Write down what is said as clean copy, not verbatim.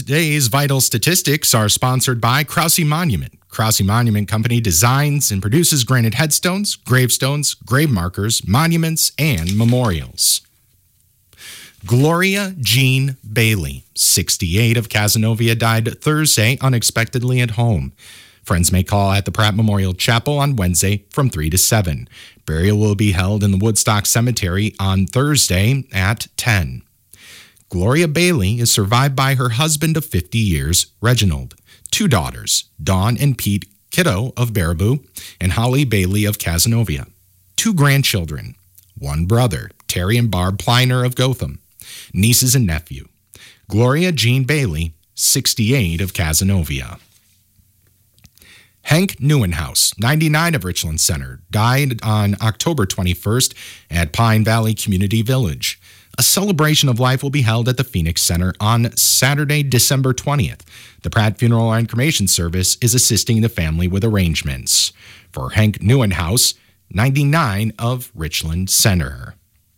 Today's vital statistics are sponsored by Krause Monument. Krause Monument Company designs and produces granite headstones, gravestones, grave markers, monuments, and memorials. Gloria Jean Bailey, 68, of Cazenovia, died Thursday unexpectedly at home. Friends may call at the Pratt Memorial Chapel on Wednesday from 3 to 7. Burial will be held in the Woodstock Cemetery on Thursday at 10. Gloria Bailey is survived by her husband of 50 years, Reginald, 2 daughters, Dawn and Pete Kiddo of Baraboo, and Holly Bailey of Cazenovia, 2 grandchildren, 1 brother, Terry and Barb Pliner of Gotham, nieces and nephew. Gloria Jean Bailey, 68, of Cazenovia. Hank Neuenhaus, 99, of Richland Center, died on October 21st at Pine Valley Community Village. A celebration of life will be held at the Phoenix Center on Saturday, December 20th. The Pratt Funeral and Cremation Service is assisting the family with arrangements. For Hank Neuenhaus, 99, of Richland Center.